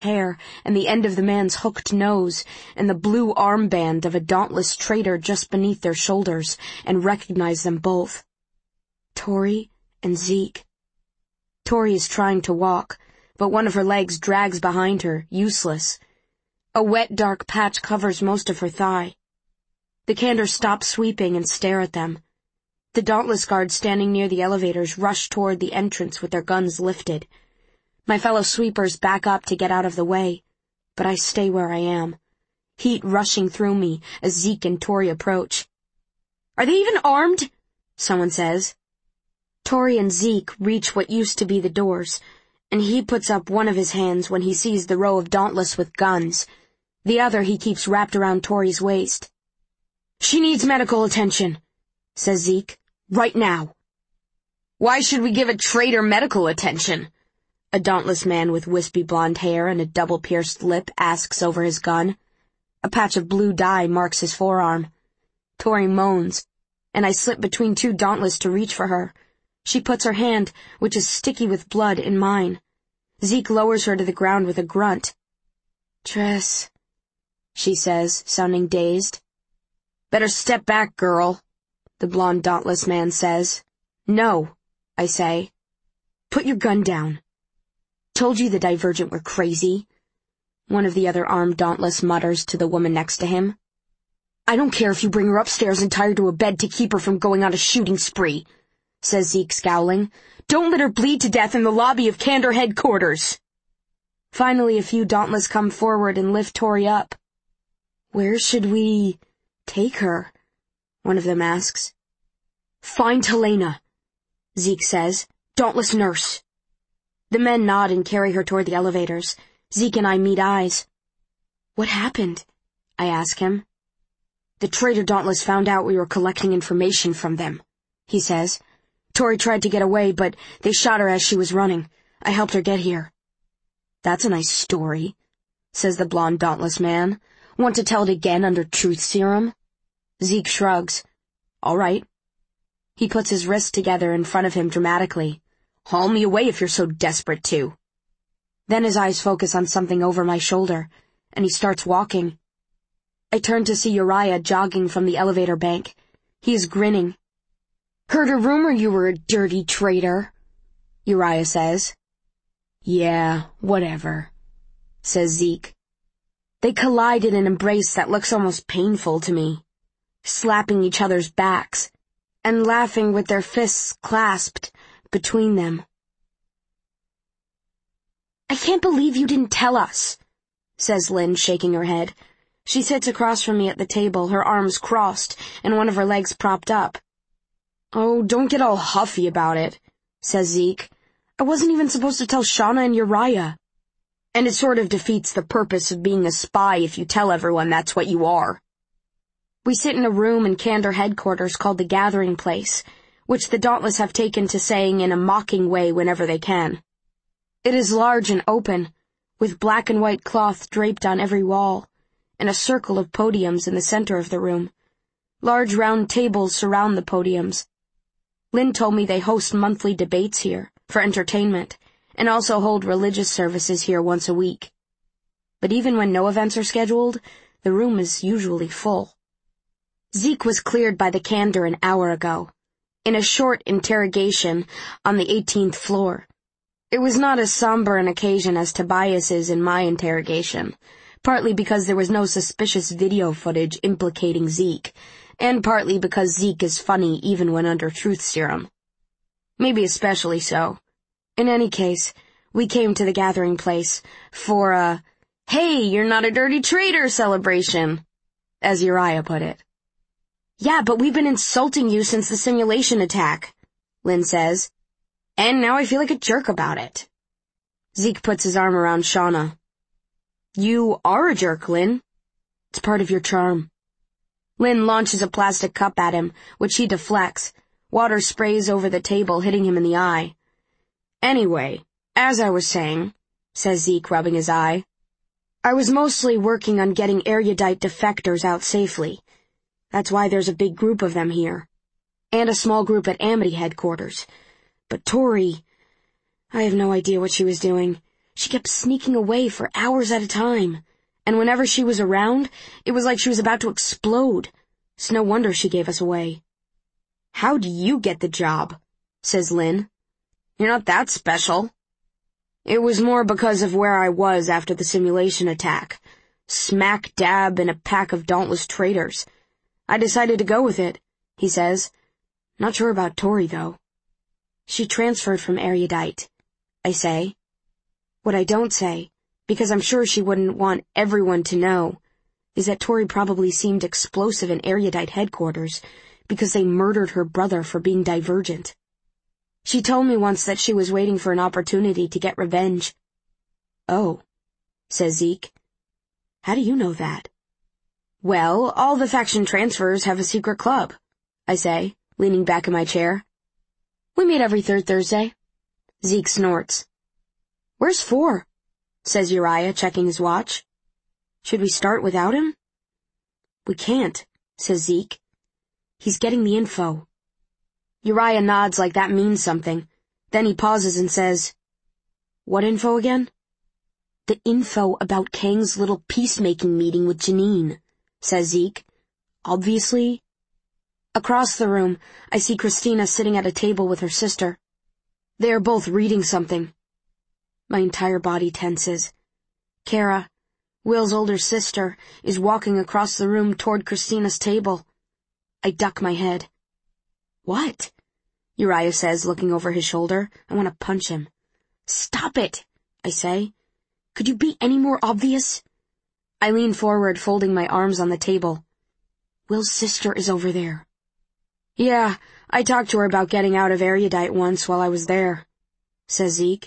hair and the end of the man's hooked nose and the blue armband of a dauntless traitor just beneath their shoulders, and recognized them both. Tori and Zeke. Tori is trying to walk, but one of her legs drags behind her, useless. A wet, dark patch covers most of her thigh. The Kandor stop sweeping and stare at them. The Dauntless guards standing near the elevators rush toward the entrance with their guns lifted. My fellow sweepers back up to get out of the way, but I stay where I am, heat rushing through me as Zeke and Tori approach. "Are they even armed?" someone says. Tori and Zeke reach what used to be the doors, and he puts up one of his hands when he sees the row of Dauntless with guns. The other he keeps wrapped around Tori's waist. "She needs medical attention," says Zeke. "Right now." "Why should we give a traitor medical attention?" a Dauntless man with wispy blonde hair and a double-pierced lip asks over his gun. A patch of blue dye marks his forearm. Tori moans, and I slip between two Dauntless to reach for her. She puts her hand, which is sticky with blood, in mine. Zeke lowers her to the ground with a grunt. "Tress," she says, sounding dazed. "Better step back, girl," the blonde Dauntless man says. "No," I say. "Put your gun down." "Told you the Divergent were crazy," one of the other armed Dauntless mutters to the woman next to him. "I don't care if you bring her upstairs and tie her to a bed to keep her from going on a shooting spree," says Zeke, scowling. "Don't let her bleed to death in the lobby of Kandor headquarters." Finally, a few Dauntless come forward and lift Tori up. "Where should we take her?" one of them asks. "Find Helena," Zeke says. "Dauntless nurse." The men nod and carry her toward the elevators. Zeke and I meet eyes. "What happened?" I ask him. "The traitor Dauntless found out we were collecting information from them," he says. "Tori tried to get away, but they shot her as she was running. I helped her get here." "That's a nice story," says the blonde Dauntless man. "Want to tell it again under truth serum?" Zeke shrugs. "All right." He puts his wrists together in front of him dramatically. "Haul me away if you're so desperate to." Then his eyes focus on something over my shoulder, and he starts walking. I turn to see Uriah jogging from the elevator bank. He is grinning. "Heard a rumor you were a dirty traitor," Uriah says. "Yeah, whatever," says Zeke. They collide in an embrace that looks almost painful to me, slapping each other's backs, and laughing with their fists clasped between them. "I can't believe you didn't tell us," says Lynn, shaking her head. She sits across from me at the table, her arms crossed and one of her legs propped up. "Oh, don't get all huffy about it," says Zeke. "I wasn't even supposed to tell Shauna and Uriah. And it sort of defeats the purpose of being a spy if you tell everyone that's what you are." We sit in a room in Kandor headquarters called the Gathering Place, which the Dauntless have taken to saying in a mocking way whenever they can. It is large and open, with black and white cloth draped on every wall, and a circle of podiums in the center of the room. Large round tables surround the podiums. Lynn told me they host monthly debates here, for entertainment, and also hold religious services here once a week. But even when no events are scheduled, the room is usually full. Zeke was cleared by the Kandor an hour ago, in a short interrogation on the 18th floor. It was not as somber an occasion as Tobias's in my interrogation, partly because there was no suspicious video footage implicating Zeke, and partly because Zeke is funny even when under truth serum. Maybe especially so. In any case, we came to the Gathering Place for a "Hey, you're not a dirty traitor" celebration, as Uriah put it. "Yeah, but we've been insulting you since the simulation attack," Lynn says. "And now I feel like a jerk about it." Zeke puts his arm around Shauna. "You are a jerk, Lynn. It's part of your charm." Lynn launches a plastic cup at him, which he deflects. Water sprays over the table, hitting him in the eye. "Anyway, as I was saying," says Zeke, rubbing his eye, "I was mostly working on getting erudite defectors out safely. That's why there's a big group of them here. And a small group at Amity headquarters. But Tori, I have no idea what she was doing. She kept sneaking away for hours at a time, and whenever she was around, it was like she was about to explode. It's no wonder she gave us away. "How do you get the job?" says Lynn. "You're not that special." "It was more because of where I was after the simulation attack. Smack dab in a pack of dauntless traitors. I decided to go with it," he says. "Not sure about Tori, though." "She transferred from Erudite," I say. What I don't say, because I'm sure she wouldn't want everyone to know, is that Tori probably seemed explosive in Erudite headquarters because they murdered her brother for being divergent. She told me once that she was waiting for an opportunity to get revenge. "Oh," says Zeke. "How do you know that?" "Well, all the faction transfers have a secret club," I say, leaning back in my chair. "We meet every third Thursday." Zeke snorts. "Where's 4?" says Uriah, checking his watch. "Should we start without him?" "We can't," says Zeke. "He's getting the info." Uriah nods like that means something. Then he pauses and says, "What info again?" "The info about Kang's little peacemaking meeting with Janine," says Zeke. "Obviously." Across the room, I see Christina sitting at a table with her sister. They are both reading something. My entire body tenses. Kara, Will's older sister, is walking across the room toward Christina's table. I duck my head. "What?" Uriah says, looking over his shoulder. I want to punch him. "Stop it," I say. "Could you be any more obvious?" I lean forward, folding my arms on the table. "Will's sister is over there." "Yeah, I talked to her about getting out of Erudite once while I was there," says Zeke.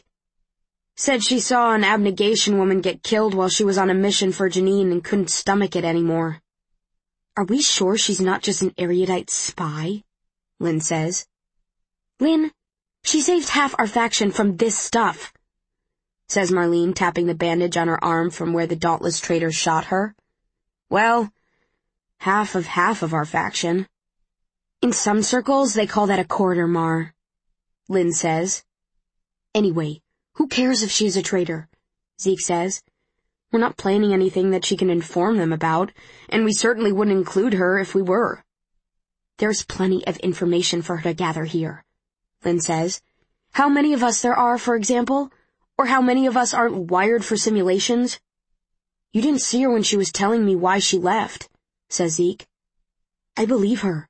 "Said she saw an abnegation woman get killed while she was on a mission for Janine and couldn't stomach it anymore." "Are we sure she's not just an Erudite spy?" Lynn says. "Lynn, she saved half our faction from this stuff," says Marlene, tapping the bandage on her arm from where the dauntless traitors shot her. "Well, half of our faction." "In some circles, they call that a quarter, Mar," Lynn says. "Anyway, who cares if she's a traitor?" Zeke says. "We're not planning anything that she can inform them about, and we certainly wouldn't include her if we were." "There's plenty of information for her to gather here," Lynn says. "How many of us there are, for example? Or how many of us aren't wired for simulations?" "You didn't see her when she was telling me why she left," says Zeke. I believe her.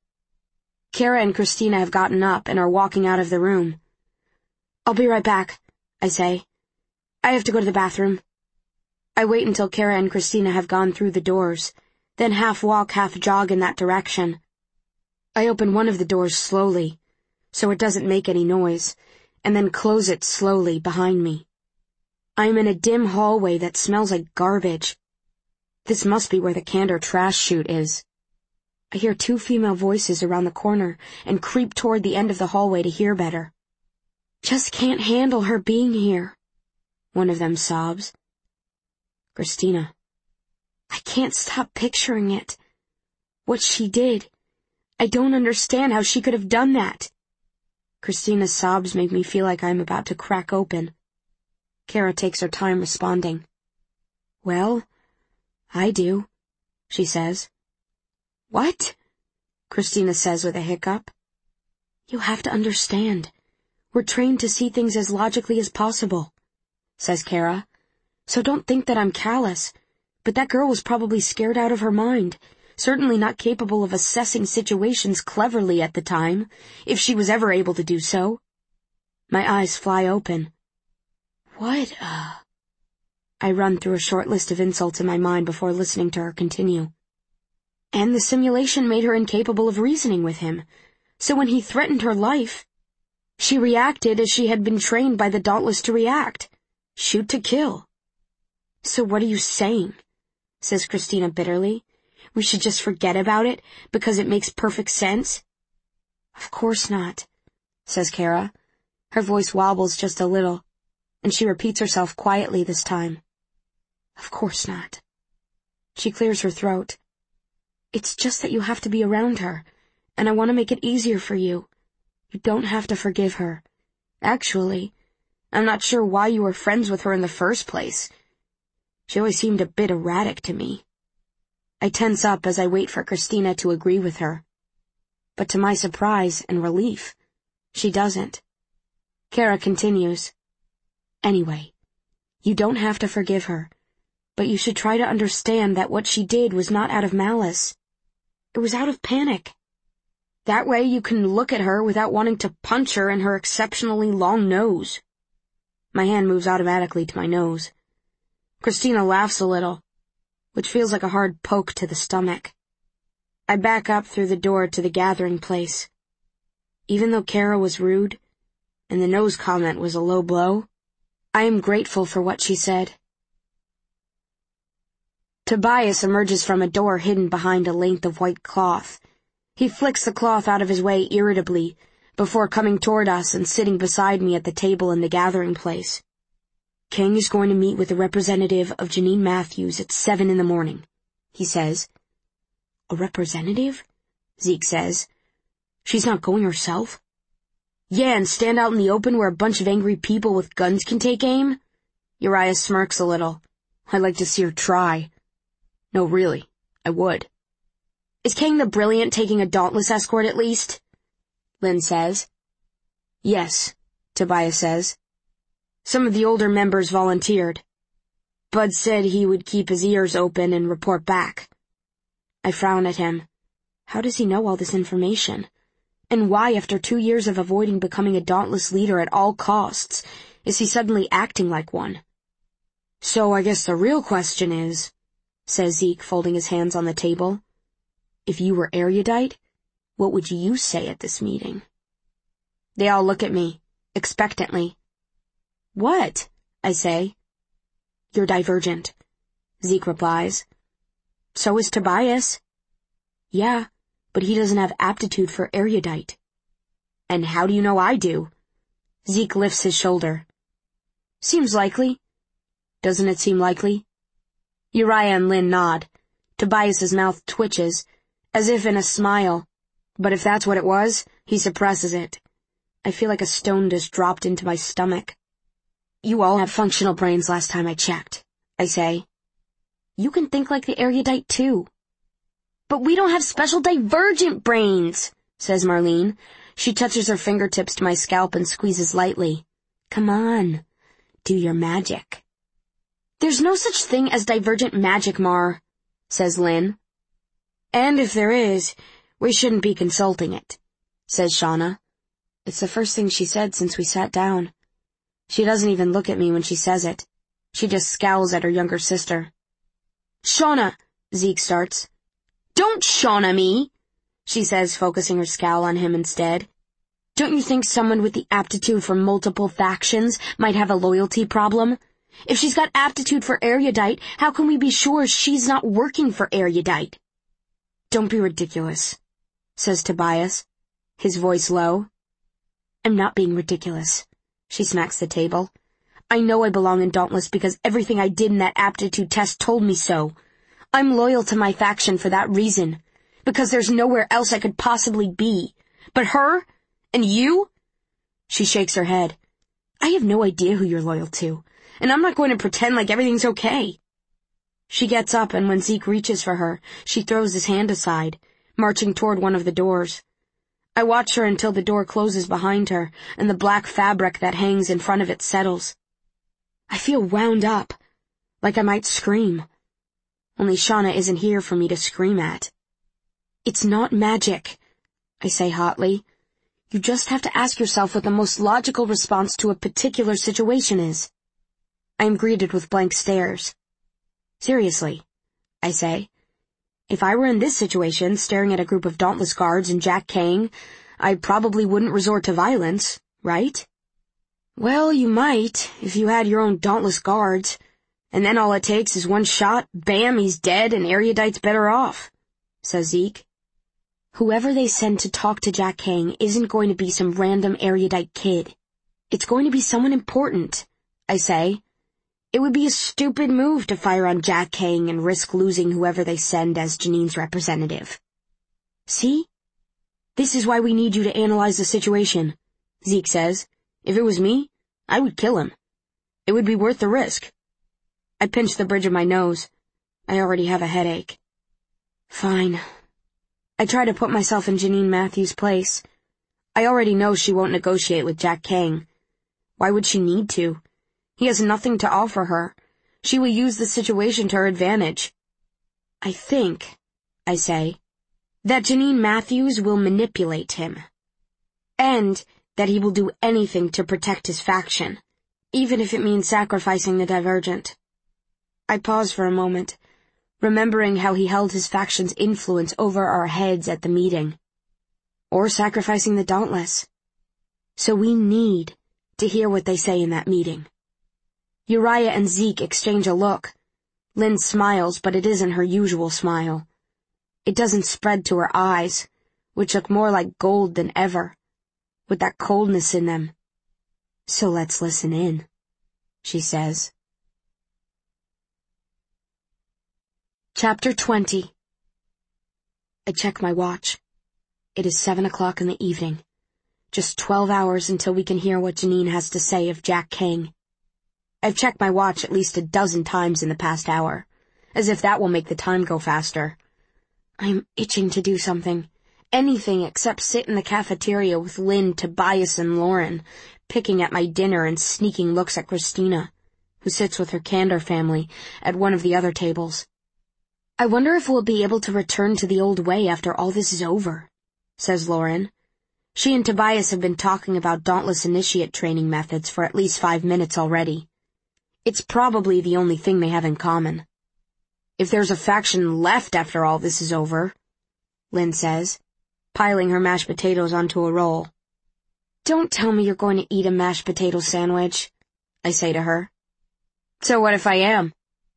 Kara and Christina have gotten up and are walking out of the room. "I'll be right back," I say. "I have to go to the bathroom." I wait until Kara and Christina have gone through the doors, then half walk, half jog in that direction. I open one of the doors slowly, so it doesn't make any noise, and then close it slowly behind me. I am in a dim hallway that smells like garbage. This must be where the Candor trash chute is. I hear 2 female voices around the corner and creep toward the end of the hallway to hear better. "Just can't handle her being here," one of them sobs. "Christina." "I can't stop picturing it. What she did. I don't understand how she could have done that." Christina's sobs make me feel like I'm about to crack open. Kara takes her time responding. "Well, I do," she says. "What?" Christina says with a hiccup. "You have to understand. We're trained to see things as logically as possible," says Kara. "So don't think that I'm callous, but that girl was probably scared out of her mind, certainly not capable of assessing situations cleverly at the time, if she was ever able to do so." My eyes fly open. "What, I run through a short list of insults in my mind before listening to her continue. "And the simulation made her incapable of reasoning with him, so when he threatened her life, she reacted as she had been trained by the Dauntless to react. Shoot to kill." "So what are you saying?" says Christina bitterly. "We should just forget about it because it makes perfect sense?" "Of course not," says Kara. Her voice wobbles just a little, and she repeats herself quietly this time. "Of course not." She clears her throat. "It's just that you have to be around her, and I want to make it easier for you. You don't have to forgive her. Actually, I'm not sure why you were friends with her in the first place. She always seemed a bit erratic to me. I tense up as I wait for Christina to agree with her. But to my surprise and relief, she doesn't. Kara continues. Anyway, you don't have to forgive her, but you should try to understand that what she did was not out of malice. It was out of panic. That way you can look at her without wanting to punch her in her exceptionally long nose. My hand moves automatically to my nose. Christina laughs a little, which feels like a hard poke to the stomach. I back up through the door to the gathering place. Even though Kara was rude, and the nose comment was a low blow, I am grateful for what she said. Tobias emerges from a door hidden behind a length of white cloth. He flicks the cloth out of his way irritably, before coming toward us and sitting beside me at the table in the gathering place. King is going to meet with a representative of Janine Matthews at 7 a.m, he says. A representative? Zeke says. She's not going herself? Yeah, and stand out in the open where a bunch of angry people with guns can take aim? Uriah smirks a little. I'd like to see her try. No, really, I would. Is King the Brilliant taking a Dauntless escort at least? Lynn says. Yes, Tobias says. Some of the older members volunteered. Bud said he would keep his ears open and report back. I frown at him. How does he know all this information? And why, after 2 years of avoiding becoming a Dauntless leader at all costs, is he suddenly acting like one? So I guess the real question is, says Zeke, folding his hands on the table, if you were erudite, what would you say at this meeting? They all look at me, expectantly. What? I say. You're divergent, Zeke replies. So is Tobias. Yeah, but he doesn't have aptitude for erudite. And how do you know I do? Zeke lifts his shoulder. Seems likely. Doesn't it seem likely? Uriah and Lynn nod. Tobias's mouth twitches, as if in a smile. But if that's what it was, he suppresses it. I feel like a stone just dropped into my stomach. You all have functional brains last time I checked, I say. You can think like the erudite too. But we don't have special divergent brains, says Marlene. She touches her fingertips to my scalp and squeezes lightly. Come on, do your magic. There's no such thing as divergent magic, Mar, says Lynn. And if there is, we shouldn't be consulting it, says Shauna. It's the first thing she said since we sat down. She doesn't even look at me when she says it. She just scowls at her younger sister. Shauna, Zeke starts. Don't Shauna me, she says, focusing her scowl on him instead. Don't you think someone with the aptitude for multiple factions might have a loyalty problem? If she's got aptitude for erudite, how can we be sure she's not working for erudite? Don't be ridiculous, says Tobias, his voice low. I'm not being ridiculous. She smacks the table. I know I belong in Dauntless because everything I did in that aptitude test told me so. I'm loyal to my faction for that reason, because there's nowhere else I could possibly be. But her? And you? She shakes her head. I have no idea who you're loyal to, and I'm not going to pretend like everything's okay. She gets up, and when Zeke reaches for her, she throws his hand aside, marching toward one of the doors. I watch her until the door closes behind her, and the black fabric that hangs in front of it settles. I feel wound up, like I might scream. Only Shauna isn't here for me to scream at. It's not magic, I say hotly. You just have to ask yourself what the most logical response to a particular situation is. I am greeted with blank stares. Seriously, I say. If I were in this situation, staring at a group of Dauntless guards and Jack Kang, I probably wouldn't resort to violence, right? Well, you might, if you had your own Dauntless guards, and then all it takes is one shot, bam, he's dead, and Erudite's better off, says Zeke. Whoever they send to talk to Jack Kang isn't going to be some random Erudite kid. It's going to be someone important, I say. It would be a stupid move to fire on Jack Kang and risk losing whoever they send as Janine's representative. See? This is why we need you to analyze the situation, Zeke says. If it was me, I would kill him. It would be worth the risk. I pinch the bridge of my nose. I already have a headache. Fine. I try to put myself in Janine Matthews' place. I already know she won't negotiate with Jack Kang. Why would she need to? He has nothing to offer her. She will use the situation to her advantage. I think, I say, that Janine Matthews will manipulate him. And that he will do anything to protect his faction, even if it means sacrificing the Divergent. I pause for a moment, remembering how he held his faction's influence over our heads at the meeting. Or sacrificing the Dauntless. So we need to hear what they say in that meeting. Uriah and Zeke exchange a look. Lynn smiles, but it isn't her usual smile. It doesn't spread to her eyes, which look more like gold than ever, with that coldness in them. So let's listen in, she says. Chapter 20. I check my watch. It is 7 o'clock in the evening. Just 12 hours until we can hear what Janine has to say of Jack Kang. I've checked my watch at least a dozen times in the past hour, as if that will make the time go faster. I'm itching to do something. Anything except sit in the cafeteria with Lynn, Tobias, and Lauren, picking at my dinner and sneaking looks at Christina, who sits with her Kandor family at one of the other tables. I wonder if we'll be able to return to the old way after all this is over, says Lauren. She and Tobias have been talking about Dauntless Initiate training methods for at least 5 minutes already. It's probably the only thing they have in common. If there's a faction left after all this is over, Lynn says, piling her mashed potatoes onto a roll. Don't tell me you're going to eat a mashed potato sandwich, I say to her. So what if I am?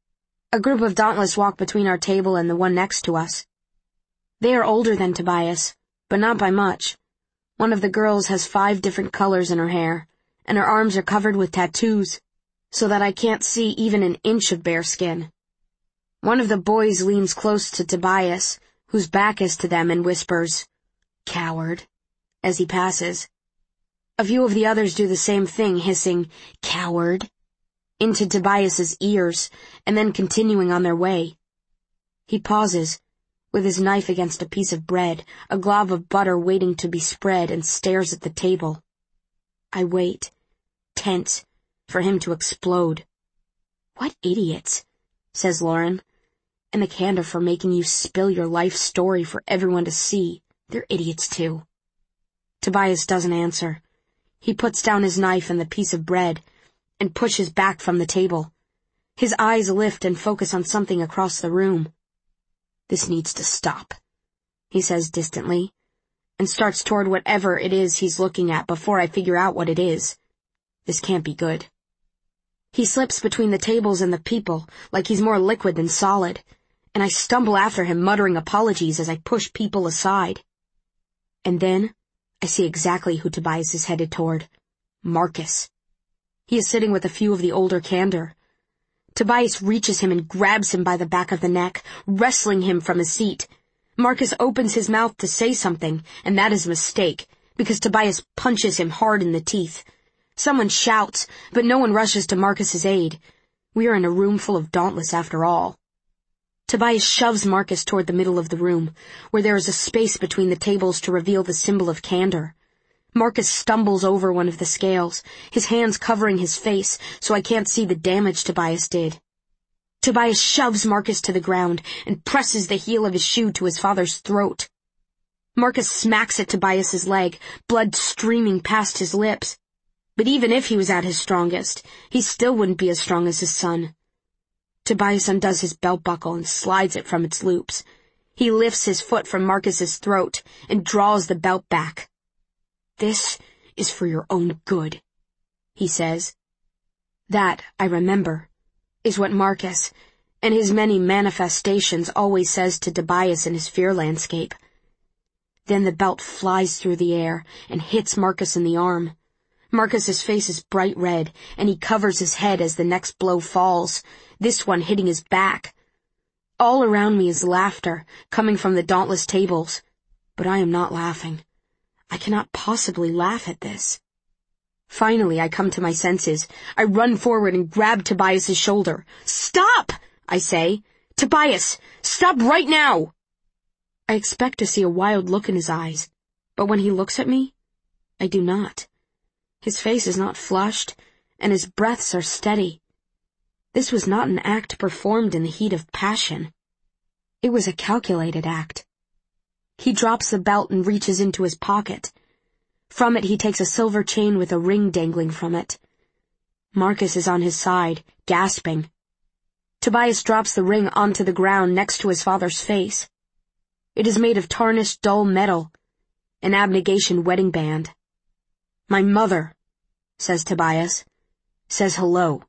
A group of Dauntless walk between our table and the one next to us. They are older than Tobias, but not by much. One of the girls has 5 different colors in her hair, and her arms are covered with tattoos, so that I can't see even an inch of bare skin. One of the boys leans close to Tobias, whose back is to them, and whispers, "Coward," as he passes. A few of the others do the same thing, hissing, "Coward," into Tobias's ears, and then continuing on their way. He pauses, with his knife against a piece of bread, a glob of butter waiting to be spread, and stares at the table. I wait, tense, for him to explode. "What idiots," says Lauren. "And the Kandor for making you spill your life story for everyone to see. They're idiots too." Tobias doesn't answer. He puts down his knife and the piece of bread, and pushes back from the table. His eyes lift and focus on something across the room. "This needs to stop," he says distantly, and starts toward whatever it is he's looking at before I figure out what it is. This can't be good. He slips between the tables and the people, like he's more liquid than solid, and I stumble after him, muttering apologies as I push people aside. And then I see exactly who Tobias is headed toward. Marcus. He is sitting with a few of the older Kandor. Tobias reaches him and grabs him by the back of the neck, wrestling him from his seat. Marcus opens his mouth to say something, and that is a mistake, because Tobias punches him hard in the teeth. Someone shouts, but no one rushes to Marcus's aid. We are in a room full of Dauntless after all. Tobias shoves Marcus toward the middle of the room, where there is a space between the tables to reveal the symbol of Kandor. Marcus stumbles over one of the scales, his hands covering his face so I can't see the damage Tobias did. Tobias shoves Marcus to the ground and presses the heel of his shoe to his father's throat. Marcus smacks at Tobias's leg, blood streaming past his lips. But even if he was at his strongest, he still wouldn't be as strong as his son. Tobias undoes his belt buckle and slides it from its loops. He lifts his foot from Marcus's throat and draws the belt back. "This is for your own good," he says. That, I remember, is what Marcus, and his many manifestations, always says to Tobias in his fear landscape. Then the belt flies through the air and hits Marcus in the arm. Marcus's face is bright red, and he covers his head as the next blow falls, this one hitting his back. All around me is laughter, coming from the Dauntless tables, but I am not laughing. I cannot possibly laugh at this. Finally, I come to my senses. I run forward and grab Tobias's shoulder. "Stop!" I say. "Tobias, stop right now!" I expect to see a wild look in his eyes, but when he looks at me, I do not. His face is not flushed, and his breaths are steady. This was not an act performed in the heat of passion. It was a calculated act. He drops the belt and reaches into his pocket. From it he takes a silver chain with a ring dangling from it. Marcus is on his side, gasping. Tobias drops the ring onto the ground next to his father's face. It is made of tarnished dull metal, an abnegation wedding band. "My mother," says Tobias, "says hello."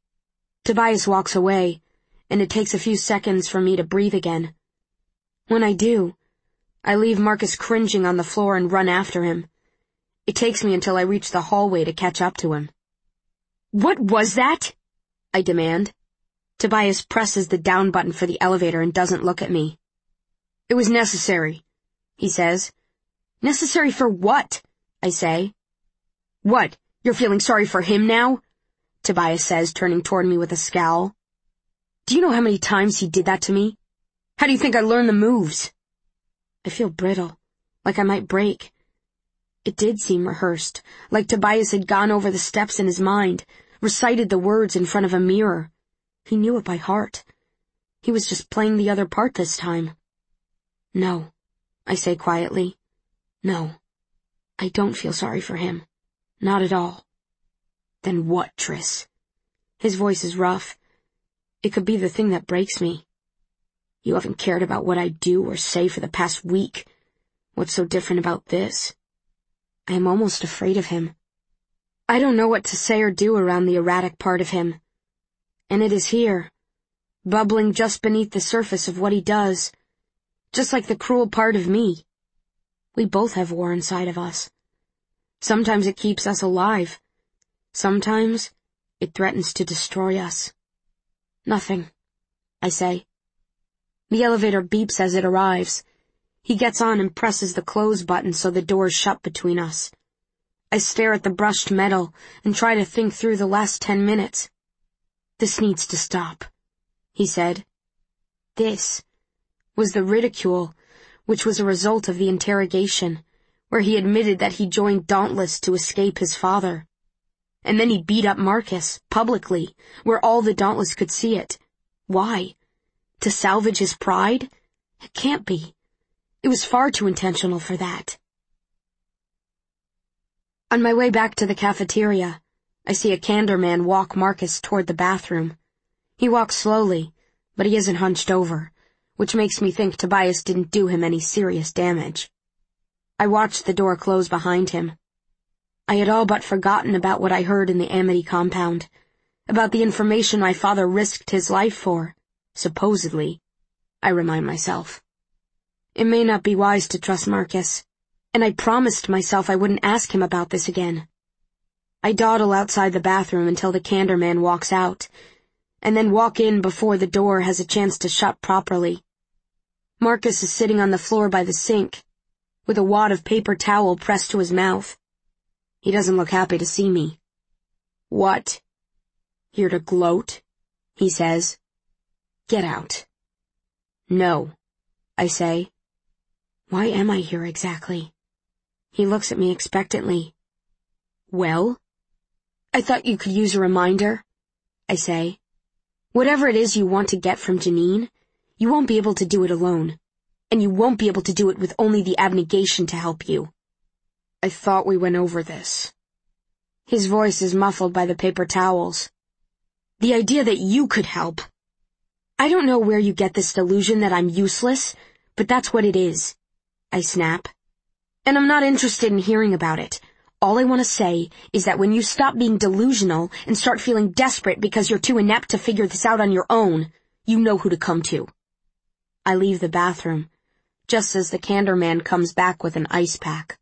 Tobias walks away, and it takes a few seconds for me to breathe again. When I do, I leave Marcus cringing on the floor and run after him. It takes me until I reach the hallway to catch up to him. "What was that?" I demand. Tobias presses the down button for the elevator and doesn't look at me. "It was necessary," he says. "Necessary for what?" I say. "What, you're feeling sorry for him now?" Tobias says, turning toward me with a scowl. "Do you know how many times he did that to me? How do you think I learned the moves?" I feel brittle, like I might break. It did seem rehearsed, like Tobias had gone over the steps in his mind, recited the words in front of a mirror. He knew it by heart. He was just playing the other part this time. "No," I say quietly. "No, I don't feel sorry for him. Not at all." "Then what, Tris?" His voice is rough. It could be the thing that breaks me. "You haven't cared about what I do or say for the past week. What's so different about this?" I am almost afraid of him. I don't know what to say or do around the erratic part of him. And it is here, bubbling just beneath the surface of what he does, just like the cruel part of me. We both have war inside of us. Sometimes it keeps us alive. Sometimes it threatens to destroy us. "Nothing," I say. The elevator beeps as it arrives. He gets on and presses the close button so the doors shut between us. I stare at the brushed metal and try to think through the last 10 minutes. "This needs to stop," he said. This was the ridicule, which was a result of the interrogation, where he admitted that he joined Dauntless to escape his father. And then he beat up Marcus, publicly, where all the Dauntless could see it. Why? To salvage his pride? It can't be. It was far too intentional for that. On my way back to the cafeteria, I see a candor man walk Marcus toward the bathroom. He walks slowly, but he isn't hunched over, which makes me think Tobias didn't do him any serious damage. I watched the door close behind him. I had all but forgotten about what I heard in the Amity compound, about the information my father risked his life for, supposedly, I remind myself. It may not be wise to trust Marcus, and I promised myself I wouldn't ask him about this again. I dawdle outside the bathroom until the candor man walks out, and then walk in before the door has a chance to shut properly. Marcus is sitting on the floor by the sink, with a wad of paper towel pressed to his mouth. He doesn't look happy to see me. "What? Here to gloat?" he says. "Get out." "No," I say. Why am I here exactly? He looks at me expectantly. "Well?" "I thought you could use a reminder," I say. "Whatever it is you want to get from Janine, you won't be able to do it alone, and you won't be able to do it with only the abnegation to help you." "I thought we went over this." His voice is muffled by the paper towels. "The idea that you could help. I don't know where you get this delusion that I'm useless, but that's what it is," I snap. "And I'm not interested in hearing about it. All I want to say is that when you stop being delusional and start feeling desperate because you're too inept to figure this out on your own, you know who to come to." I leave the bathroom, just as the candor man comes back with an ice pack.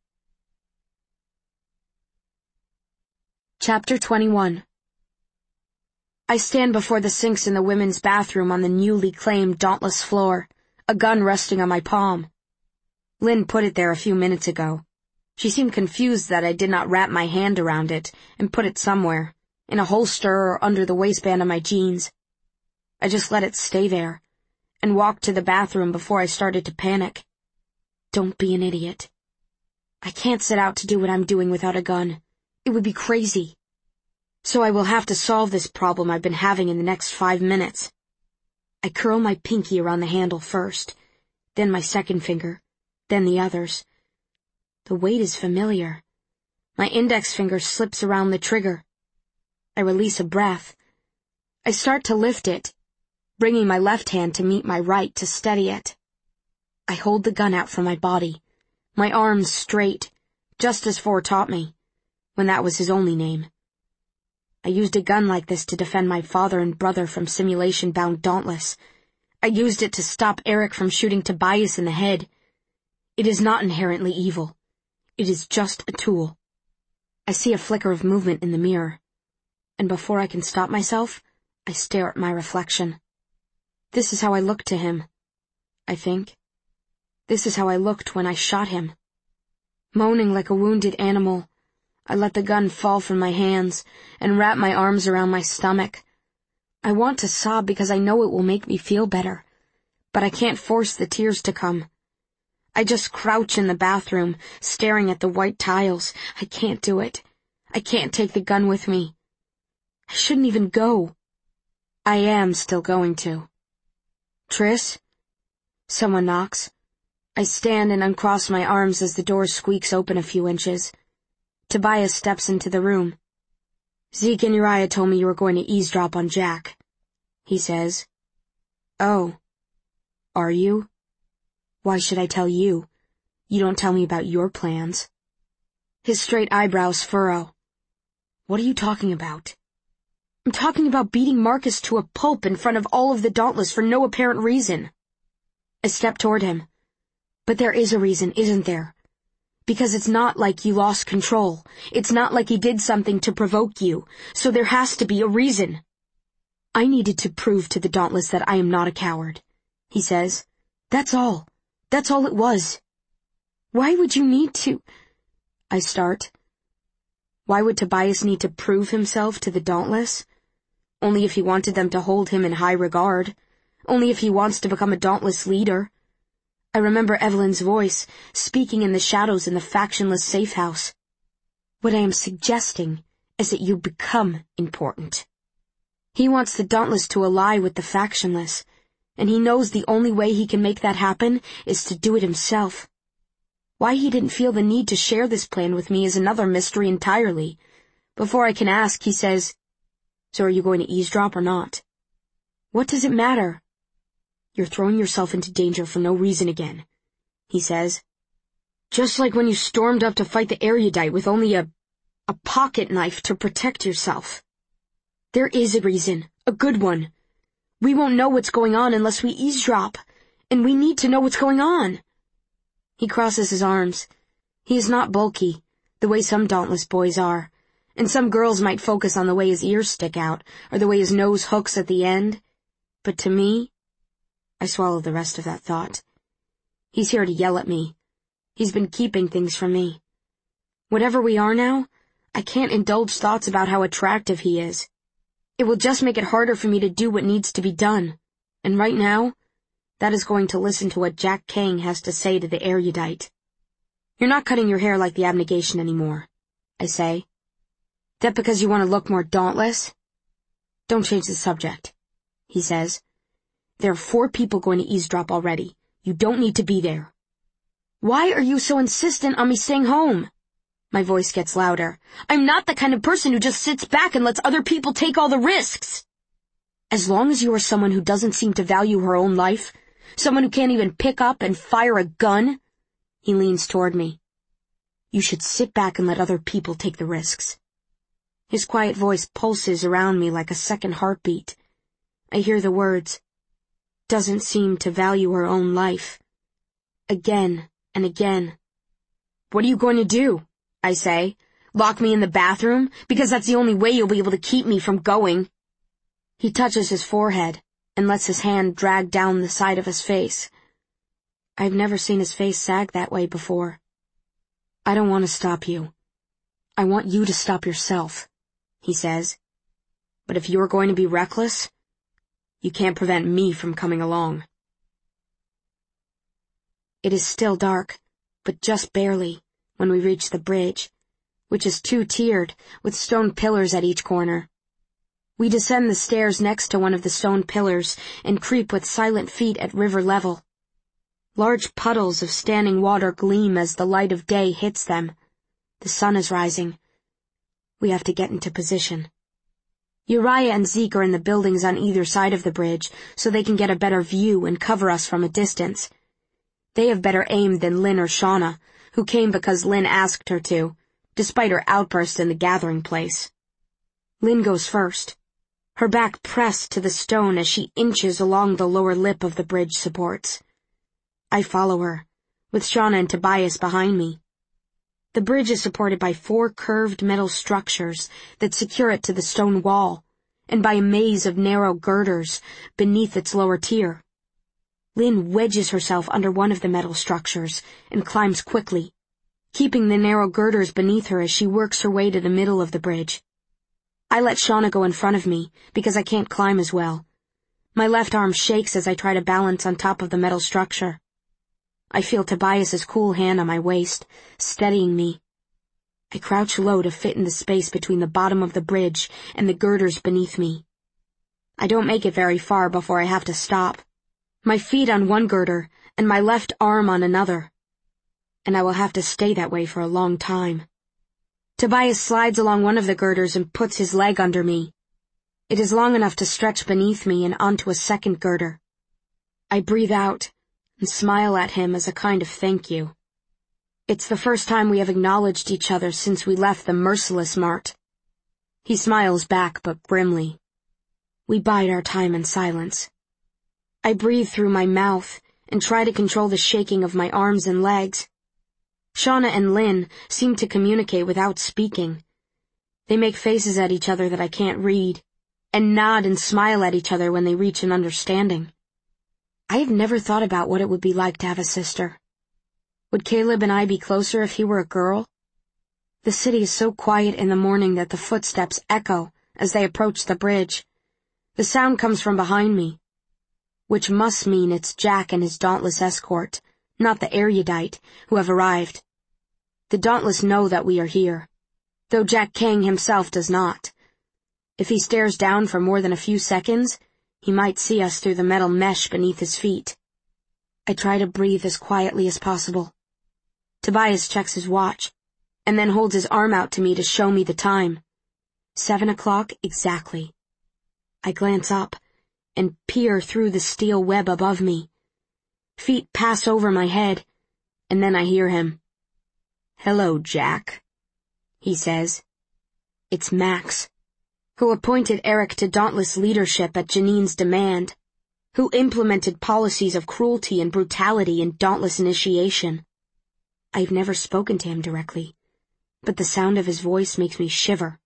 Chapter 21. I stand before the sinks in the women's bathroom on the newly claimed Dauntless floor, a gun resting on my palm. Lynn put it there a few minutes ago. She seemed confused that I did not wrap my hand around it and put it somewhere, in a holster or under the waistband of my jeans. I just let it stay there, and walked to the bathroom before I started to panic. Don't be an idiot. I can't set out to do what I'm doing without a gun. It would be crazy. So I will have to solve this problem I've been having in the next 5 minutes. I curl my pinky around the handle first, then my second finger, then the others. The weight is familiar. My index finger slips around the trigger. I release a breath. I start to lift it, bringing my left hand to meet my right to steady it. I hold the gun out from my body, my arms straight, just as Four taught me, when that was his only name. I used a gun like this to defend my father and brother from simulation-bound Dauntless. I used it to stop Eric from shooting Tobias in the head. It is not inherently evil. It is just a tool. I see a flicker of movement in the mirror, and before I can stop myself, I stare at my reflection. This is how I look to him, I think. This is how I looked when I shot him. Moaning like a wounded animal, I let the gun fall from my hands and wrap my arms around my stomach. I want to sob because I know it will make me feel better, but I can't force the tears to come. I just crouch in the bathroom, staring at the white tiles. I can't do it. I can't take the gun with me. I shouldn't even go. I am still going to. Triss? Someone knocks. I stand and uncross my arms as the door squeaks open a few inches. Tobias steps into the room. Zeke and Uriah told me you were going to eavesdrop on Jack, he says. Oh. Are you? Why should I tell you? You don't tell me about your plans. His straight eyebrows furrow. What are you talking about? I'm talking about beating Marcus to a pulp in front of all of the Dauntless for no apparent reason. I step toward him. But there is a reason, isn't there? Because it's not like you lost control. It's not like he did something to provoke you. So there has to be a reason. I needed to prove to the Dauntless that I am not a coward, he says. That's all. That's all it was. Why would you need to... I start. Why would Tobias need to prove himself to the Dauntless? Only if he wanted them to hold him in high regard. Only if he wants to become a Dauntless leader. I remember Evelyn's voice, speaking in the shadows in the factionless safe house. What I am suggesting is that you become important. He wants the Dauntless to ally with the factionless, and he knows the only way he can make that happen is to do it himself. Why he didn't feel the need to share this plan with me is another mystery entirely. Before I can ask, he says, So are you going to eavesdrop or not? What does it matter? You're throwing yourself into danger for no reason again, he says. Just like when you stormed up to fight the erudite with only a pocket knife to protect yourself. There is a reason, a good one. We won't know what's going on unless we eavesdrop, and we need to know what's going on. He crosses his arms. He is not bulky, the way some Dauntless boys are, and some girls might focus on the way his ears stick out, or the way his nose hooks at the end. But to me, I swallow the rest of that thought. He's here to yell at me. He's been keeping things from me. Whatever we are now, I can't indulge thoughts about how attractive he is. It will just make it harder for me to do what needs to be done. And right now, that is going to listen to what Jack Kang has to say to the erudite. You're not cutting your hair like the abnegation anymore, I say. That because you want to look more dauntless? Don't change the subject, he says. There are 4 people going to eavesdrop already. You don't need to be there. Why are you so insistent on me staying home? My voice gets louder. I'm not the kind of person who just sits back and lets other people take all the risks. As long as you are someone who doesn't seem to value her own life, someone who can't even pick up and fire a gun, he leans toward me. You should sit back and let other people take the risks. His quiet voice pulses around me like a second heartbeat. I hear the words, doesn't seem to value her own life. Again and again. What are you going to do? I say. Lock me in the bathroom? Because that's the only way you'll be able to keep me from going. He touches his forehead and lets his hand drag down the side of his face. I've never seen his face sag that way before. I don't want to stop you. I want you to stop yourself, he says. But if you're going to be reckless, you can't prevent me from coming along. It is still dark, but just barely, when we reach the bridge, which is two-tiered, with stone pillars at each corner. We descend the stairs next to one of the stone pillars and creep with silent feet at river level. Large puddles of standing water gleam as the light of day hits them. The sun is rising. We have to get into position. Uriah and Zeke are in the buildings on either side of the bridge, so they can get a better view and cover us from a distance. They have better aim than Lynn or Shauna, who came because Lynn asked her to, despite her outburst in the gathering place. Lynn goes first, her back pressed to the stone as she inches along the lower lip of the bridge supports. I follow her, with Shauna and Tobias behind me. The bridge is supported by 4 curved metal structures that secure it to the stone wall, and by a maze of narrow girders beneath its lower tier. Lynn wedges herself under one of the metal structures and climbs quickly, keeping the narrow girders beneath her as she works her way to the middle of the bridge. I let Shauna go in front of me because I can't climb as well. My left arm shakes as I try to balance on top of the metal structure. I feel Tobias's cool hand on my waist, steadying me. I crouch low to fit in the space between the bottom of the bridge and the girders beneath me. I don't make it very far before I have to stop, my feet on one girder and my left arm on another. And I will have to stay that way for a long time. Tobias slides along one of the girders and puts his leg under me. It is long enough to stretch beneath me and onto a second girder. I breathe out and smile at him as a kind of thank you. It's the first time we have acknowledged each other since we left the Merciless Mart. He smiles back, but grimly. We bide our time in silence. I breathe through my mouth and try to control the shaking of my arms and legs. Shauna and Lynn seem to communicate without speaking. They make faces at each other that I can't read, and nod and smile at each other when they reach an understanding. I have never thought about what it would be like to have a sister. Would Caleb and I be closer if he were a girl? The city is so quiet in the morning that the footsteps echo as they approach the bridge. The sound comes from behind me, which must mean it's Jack and his Dauntless escort, not the erudite, who have arrived. The Dauntless know that we are here, though Jack Kang himself does not. If he stares down for more than a few seconds, he might see us through the metal mesh beneath his feet. I try to breathe as quietly as possible. Tobias checks his watch, and then holds his arm out to me to show me the time. 7 o'clock exactly. I glance up and peer through the steel web above me. Feet pass over my head, and then I hear him. "Hello, Jack," he says. It's Max, who appointed Eric to Dauntless leadership at Janine's demand, who implemented policies of cruelty and brutality in Dauntless initiation. I've never spoken to him directly, but the sound of his voice makes me shiver.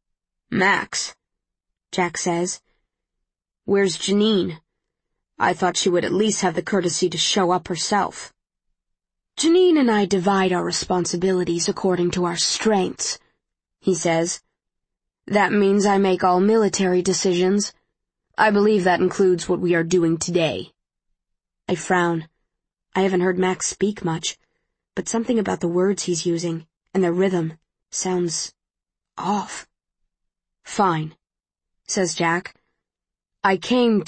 "Max," Jack says, "where's Janine? I thought she would at least have the courtesy to show up herself." "Janine and I divide our responsibilities according to our strengths," he says. "That means I make all military decisions. I believe that includes what we are doing today." I frown. I haven't heard Max speak much, but something about the words he's using and their rhythm sounds off. "Fine," says Jack. "I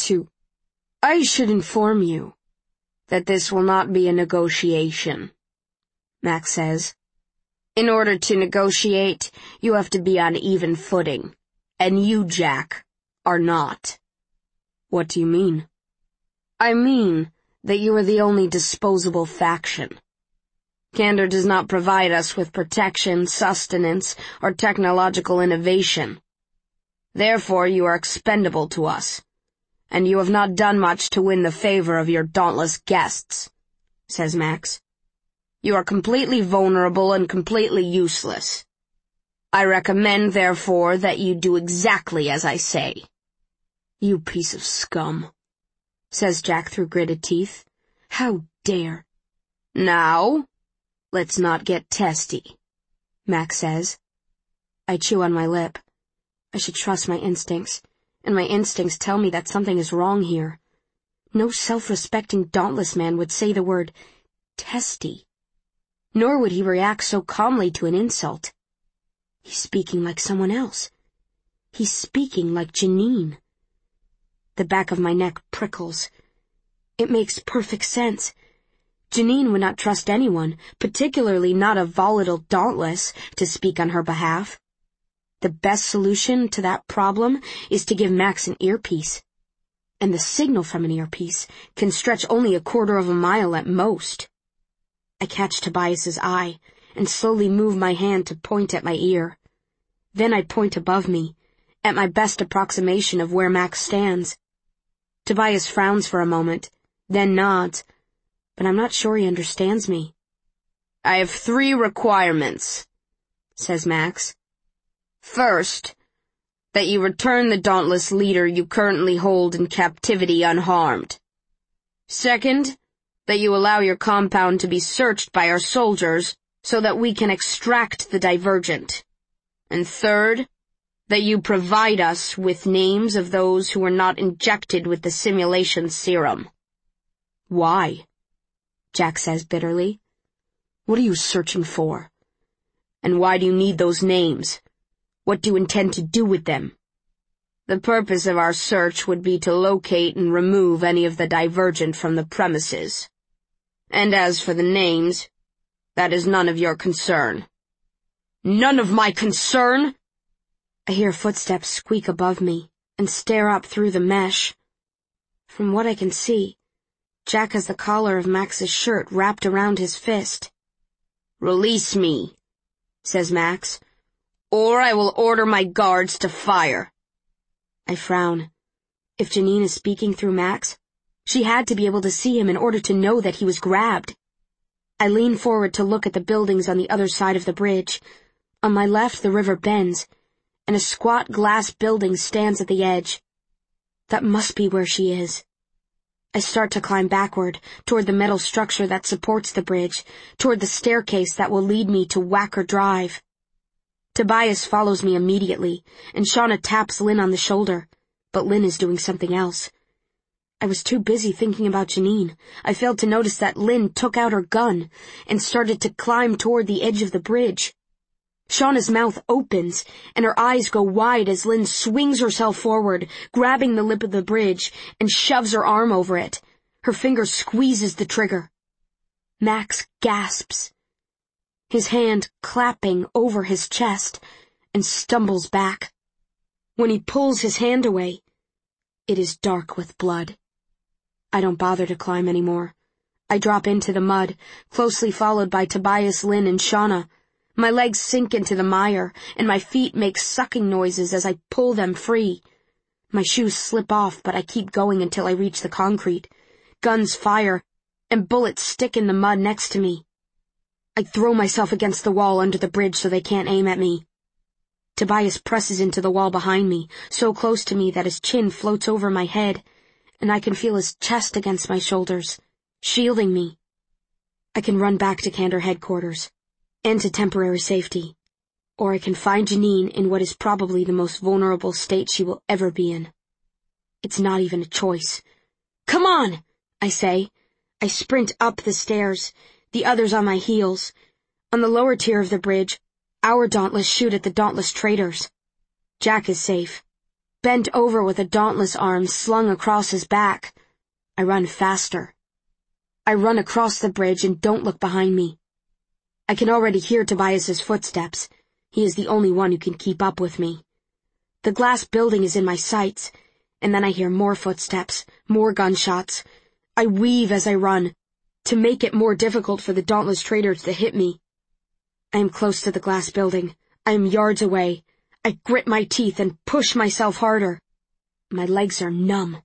should inform you that this will not be a negotiation," Max says. "In order to negotiate, you have to be on even footing, and you, Jack, are not." "What do you mean?" "I mean that you are the only disposable faction. Kandor does not provide us with protection, sustenance, or technological innovation. Therefore, you are expendable to us, and you have not done much to win the favor of your Dauntless guests," says Max. "You are completely vulnerable and completely useless. I recommend, therefore, that you do exactly as I say." "You piece of scum," says Jack through gritted teeth. "How dare—" "Now," "Let's not get testy," Max says. I chew on my lip. I should trust my instincts, and my instincts tell me that something is wrong here. No self-respecting Dauntless man would say the word testy. Nor would he react so calmly to an insult. He's speaking like someone else. He's speaking like Janine. The back of my neck prickles. It makes perfect sense. Janine would not trust anyone, particularly not a volatile Dauntless, to speak on her behalf. The best solution to that problem is to give Max an earpiece. And the signal from an earpiece can stretch only a quarter of a mile at most. I catch Tobias's eye and slowly move my hand to point at my ear. Then I point above me, at my best approximation of where Max stands. Tobias frowns for a moment, then nods, but I'm not sure he understands me. "I have 3 requirements," says Max. "First, that you return the Dauntless leader you currently hold in captivity unharmed. Second, that you allow your compound to be searched by our soldiers so that we can extract the Divergent. And third, that you provide us with names of those who were not injected with the simulation serum." "Why?" Jack says bitterly. "What are you searching for? And why do you need those names? What do you intend to do with them?" "The purpose of our search would be to locate and remove any of the Divergent from the premises. And as for the names, that is none of your concern." "None of my concern?" I hear footsteps squeak above me and stare up through the mesh. From what I can see, Jack has the collar of Max's shirt wrapped around his fist. "Release me," says Max, "or I will order my guards to fire." I frown. If Janine is speaking through Max, she had to be able to see him in order to know that he was grabbed. I lean forward to look at the buildings on the other side of the bridge. On my left, the river bends, and a squat glass building stands at the edge. That must be where she is. I start to climb backward, toward the metal structure that supports the bridge, toward the staircase that will lead me to Wacker Drive. Tobias follows me immediately, and Shauna taps Lynn on the shoulder, but Lynn is doing something else. I was too busy thinking about Janine. I failed to notice that Lynn took out her gun and started to climb toward the edge of the bridge. Shauna's mouth opens, and her eyes go wide as Lynn swings herself forward, grabbing the lip of the bridge, and shoves her arm over it. Her finger squeezes the trigger. Max gasps, his hand clapping over his chest, and stumbles back. When he pulls his hand away, it is dark with blood. I don't bother to climb anymore. I drop into the mud, closely followed by Tobias, Lynn, and Shauna. My legs sink into the mire, and my feet make sucking noises as I pull them free. My shoes slip off, but I keep going until I reach the concrete. Guns fire, and bullets stick in the mud next to me. I throw myself against the wall under the bridge so they can't aim at me. Tobias presses into the wall behind me, so close to me that his chin floats over my head, and I can feel his chest against my shoulders, shielding me. I can run back to Candor headquarters, and to temporary safety, or I can find Janine in what is probably the most vulnerable state she will ever be in. It's not even a choice. "Come on!" I say. I sprint up the stairs, the others on my heels. On the lower tier of the bridge, our Dauntless shoot at the Dauntless traitors. Jack is safe, bent over with a Dauntless arm slung across his back. I run faster. I run across the bridge and don't look behind me. I can already hear Tobias's footsteps. He is the only one who can keep up with me. The glass building is in my sights, and then I hear more footsteps, more gunshots. I weave as I run, to make it more difficult for the Dauntless traitors to hit me. I am close to the glass building. I am yards away. I grit my teeth and push myself harder. My legs are numb.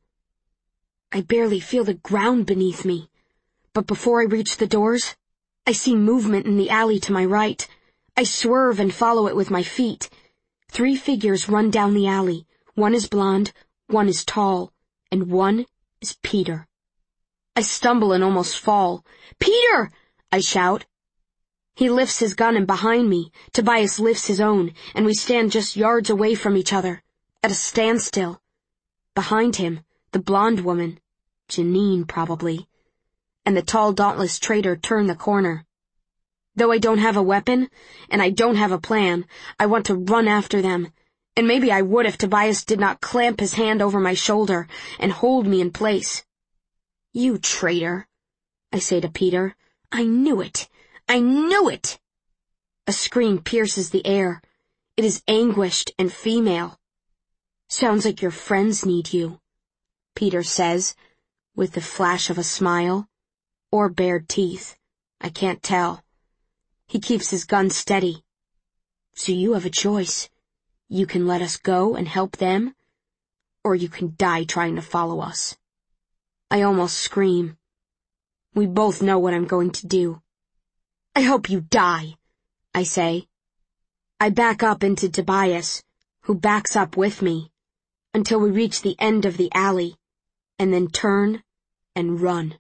I barely feel the ground beneath me. But before I reach the doors, I see movement in the alley to my right. I swerve and follow it with my feet. 3 figures run down the alley. One is blonde, one is tall, and one is Peter. I stumble and almost fall. "Peter!" I shout. He lifts his gun, and behind me, Tobias lifts his own, and we stand just yards away from each other, at a standstill. Behind him, the blonde woman, Janine probably, and the tall, dauntless traitor turn the corner. Though I don't have a weapon, and I don't have a plan, I want to run after them, and maybe I would if Tobias did not clamp his hand over my shoulder and hold me in place. "You traitor," I say to Peter. "I knew it! I knew it!" A scream pierces the air. It is anguished and female. "Sounds like your friends need you," Peter says, with the flash of a smile, or bared teeth. I can't tell. He keeps his gun steady. "So you have a choice. You can let us go and help them, or you can die trying to follow us." I almost scream. We both know what I'm going to do. "I hope you die," I say. I back up into Tobias, who backs up with me, until we reach the end of the alley, and then turn and run.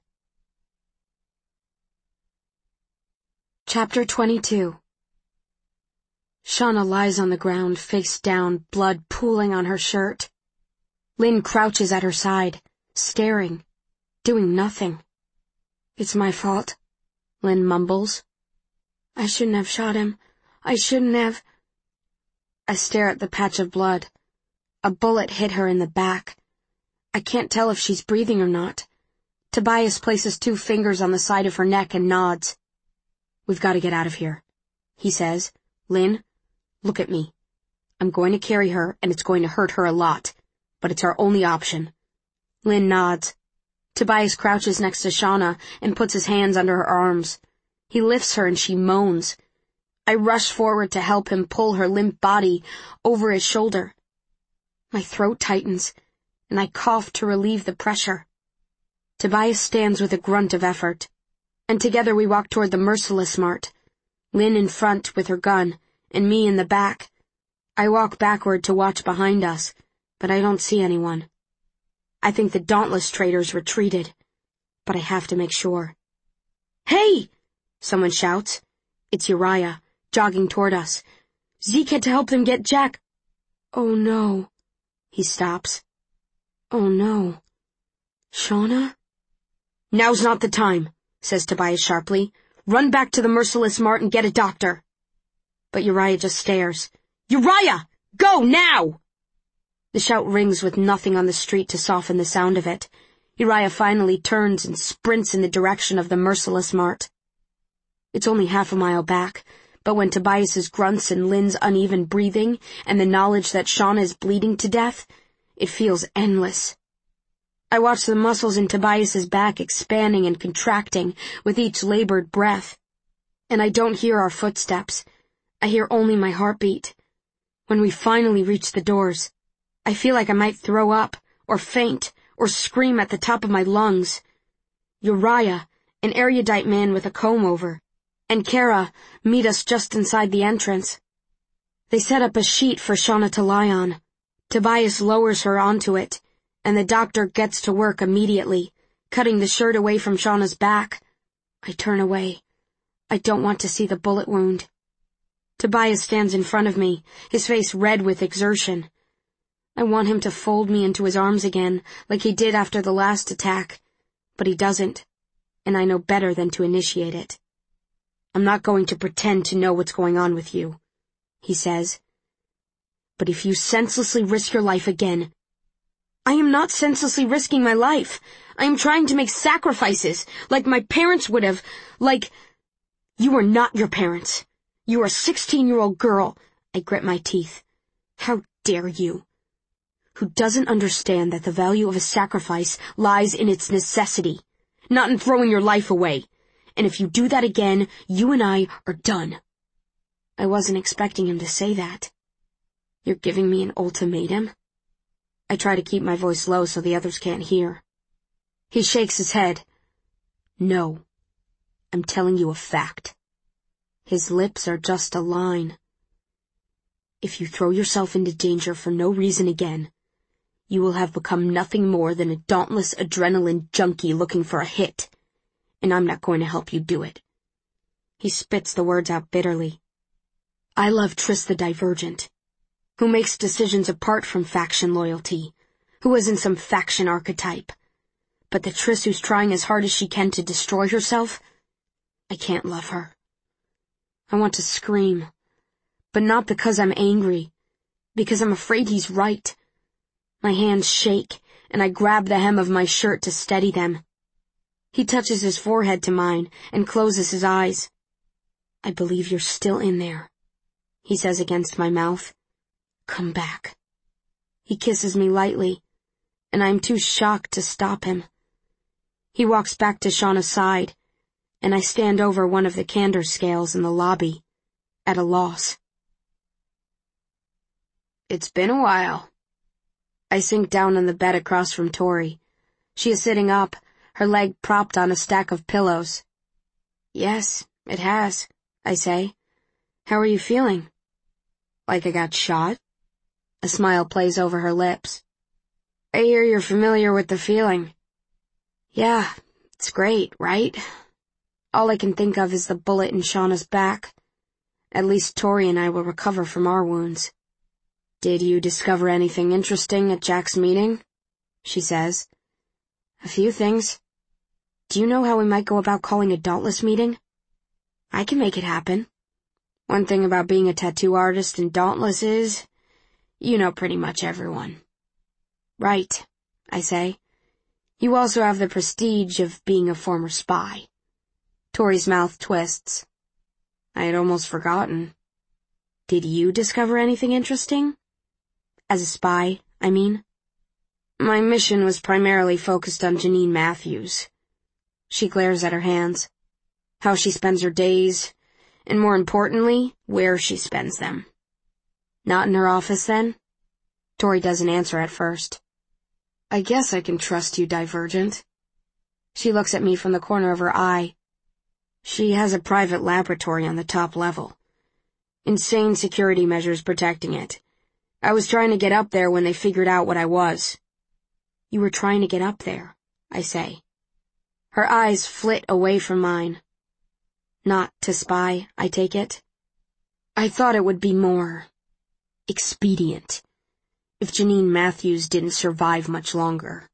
Chapter 22. Shauna lies on the ground, face down, blood pooling on her shirt. Lynn crouches at her side, staring, doing nothing. "It's my fault," Lynn mumbles. "I shouldn't have shot him. I shouldn't have—" I stare at the patch of blood. A bullet hit her in the back. I can't tell if she's breathing or not. Tobias places 2 fingers on the side of her neck and nods. "We've got to get out of here," he says. "Lynn, look at me. I'm going to carry her, and it's going to hurt her a lot, but it's our only option." Lynn nods. Tobias crouches next to Shauna and puts his hands under her arms. He lifts her and she moans. I rush forward to help him pull her limp body over his shoulder. My throat tightens, and I cough to relieve the pressure. Tobias stands with a grunt of effort, and together we walk toward the Merciless Mart, Lynn in front with her gun, and me in the back. I walk backward to watch behind us, but I don't see anyone. I think the dauntless traitors retreated, but I have to make sure. "Hey!" someone shouts. It's Uriah, jogging toward us. "Zeke had to help them get Jack." "Oh no." He stops. "Oh no. Shauna?" "Now's not the time," says Tobias sharply. "Run back to the Merciless Mart and get a doctor." But Uriah just stares. "Uriah! Go now!" The shout rings with nothing on the street to soften the sound of it. Uriah finally turns and sprints in the direction of the Merciless Mart. It's only half a mile back, but when Tobias's grunts and Lynn's uneven breathing and the knowledge that Shauna is bleeding to death, it feels endless. I watch the muscles in Tobias's back expanding and contracting with each labored breath. And I don't hear our footsteps. I hear only my heartbeat. When we finally reach the doors, I feel like I might throw up, or faint, or scream at the top of my lungs. Uriah, an erudite man with a comb-over, and Kara meet us just inside the entrance. They set up a sheet for Shauna to lie on. Tobias lowers her onto it, and the doctor gets to work immediately, cutting the shirt away from Shauna's back. I turn away. I don't want to see the bullet wound. Tobias stands in front of me, his face red with exertion. I want him to fold me into his arms again, like he did after the last attack, but he doesn't, and I know better than to initiate it. "I'm not going to pretend to know what's going on with you," he says. "But if you senselessly risk your life again—" "I am not senselessly risking my life. I am trying to make sacrifices, like my parents would have, like—" "You are not your parents. You are a 16-year-old girl," I grit my teeth. "How dare you?" "Who doesn't understand that the value of a sacrifice lies in its necessity, not in throwing your life away. And if you do that again, you and I are done." I wasn't expecting him to say that. "You're giving me an ultimatum?" I try to keep my voice low so the others can't hear. He shakes his head. "No. I'm telling you a fact." His lips are just a line. "If you throw yourself into danger for no reason again, you will have become nothing more than a dauntless adrenaline junkie looking for a hit, and I'm not going to help you do it." He spits the words out bitterly. I love Triss the Divergent, who makes decisions apart from faction loyalty, who isn't some faction archetype. But the Triss who's trying as hard as she can to destroy herself, I can't love her. I want to scream, but not because I'm angry, because I'm afraid he's right. My hands shake, and I grab the hem of my shirt to steady them. He touches his forehead to mine and closes his eyes. I believe you're still in there, he says against my mouth. Come back. He kisses me lightly, and I'm too shocked to stop him. He walks back to Shauna's side, and I stand over one of the candor scales in the lobby, at a loss. It's been a while. I sink down on the bed across from Tori. She is sitting up, her leg propped on a stack of pillows. Yes, it has, I say. How are you feeling? Like I got shot? A smile plays over her lips. I hear you're familiar with the feeling. Yeah, it's great, right? All I can think of is the bullet in Shauna's back. At least Tori and I will recover from our wounds. Did you discover anything interesting at Jack's meeting? She says. A few things. Do you know how we might go about calling a Dauntless meeting? I can make it happen. One thing about being a tattoo artist in Dauntless is, you know pretty much everyone. Right, I say. You also have the prestige of being a former spy. Tori's mouth twists. I had almost forgotten. Did you discover anything interesting? As a spy, I mean. My mission was primarily focused on Janine Matthews. She glares at her hands. How she spends her days, and more importantly, where she spends them. Not in her office, then? Tori doesn't answer at first. I guess I can trust you, Divergent. She looks at me from the corner of her eye. She has a private laboratory on the top level. Insane security measures protecting it. I was trying to get up there when they figured out what I was. You were trying to get up there, I say. Her eyes flit away from mine. Not to spy, I take it. I thought it would be more expedient if Janine Matthews didn't survive much longer.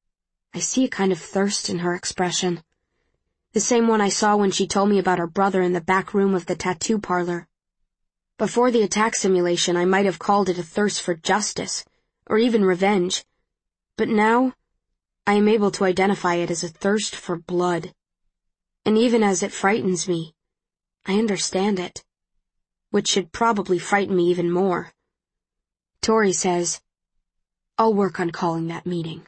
I see a kind of thirst in her expression. The same one I saw when she told me about her brother in the back room of the tattoo parlor. Before the attack simulation, I might have called it a thirst for justice, or even revenge. But now, I am able to identify it as a thirst for blood. And even as it frightens me, I understand it. Which should probably frighten me even more. Tori says, I'll work on calling that meeting.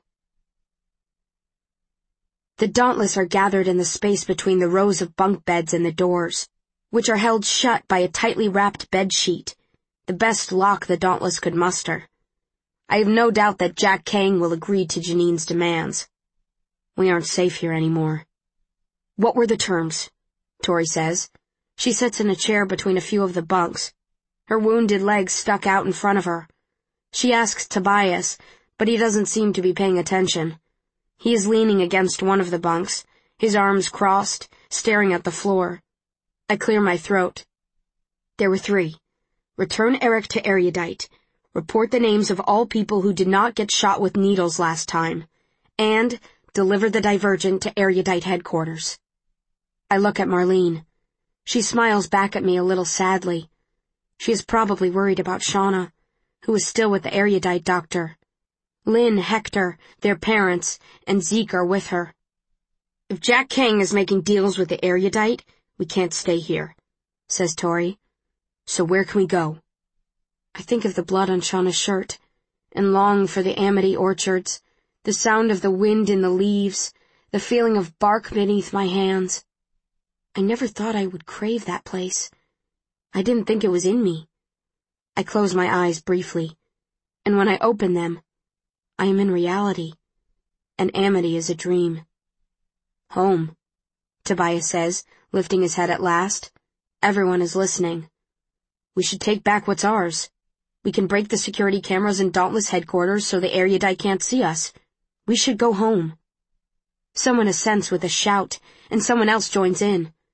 The Dauntless are gathered in the space between the rows of bunk beds and the doors, which are held shut by a tightly wrapped bedsheet, the best lock the Dauntless could muster. I have no doubt that Jack Kang will agree to Janine's demands. We aren't safe here anymore. What were the terms? Tori says. She sits in a chair between a few of the bunks, her wounded legs stuck out in front of her. She asks Tobias, but he doesn't seem to be paying attention. He is leaning against one of the bunks, his arms crossed, staring at the floor. I clear my throat. There were 3. Return Eric to Erudite. Report the names of all people who did not get shot with needles last time. And deliver the Divergent to Erudite headquarters. I look at Marlene. She smiles back at me a little sadly. She is probably worried about Shauna, who is still with the Erudite doctor. Lynn, Hector, their parents, and Zeke are with her. If Jack Kang is making deals with the Erudite, we can't stay here, says Tori. So where can we go? I think of the blood on Shauna's shirt, and long for the Amity orchards, the sound of the wind in the leaves, the feeling of bark beneath my hands. I never thought I would crave that place. I didn't think it was in me. I close my eyes briefly, and when I open them, I am in reality, and Amity is a dream. Home, Tobias says, lifting his head at last. Everyone is listening. We should take back what's ours. We can break the security cameras in Dauntless headquarters so the Erudite can't see us. We should go home. Someone assents with a shout, and someone else joins in.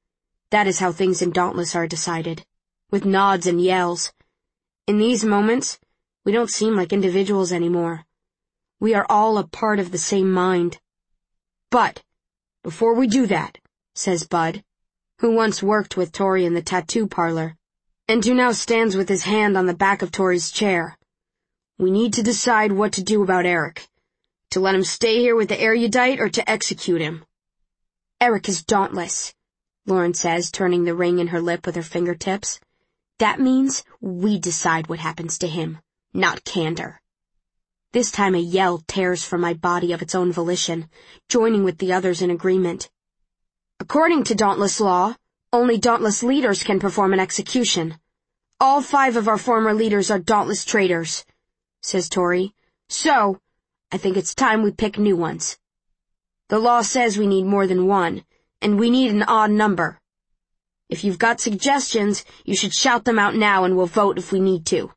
That is how things in Dauntless are decided, with nods and yells. In these moments, we don't seem like individuals anymore. We are all a part of the same mind. But, before we do that, says Bud, who once worked with Tori in the tattoo parlor, and who now stands with his hand on the back of Tori's chair, we need to decide what to do about Eric. To let him stay here with the erudite or to execute him. Eric is dauntless, Lauren says, turning the ring in her lip with her fingertips. That means we decide what happens to him, not Candor. This time a yell tears from my body of its own volition, joining with the others in agreement. According to Dauntless law, only Dauntless leaders can perform an execution. All 5 of our former leaders are Dauntless traitors, says Tori. So, I think it's time we pick new ones. The law says we need more than one, and we need an odd number. If you've got suggestions, you should shout them out now and we'll vote if we need to.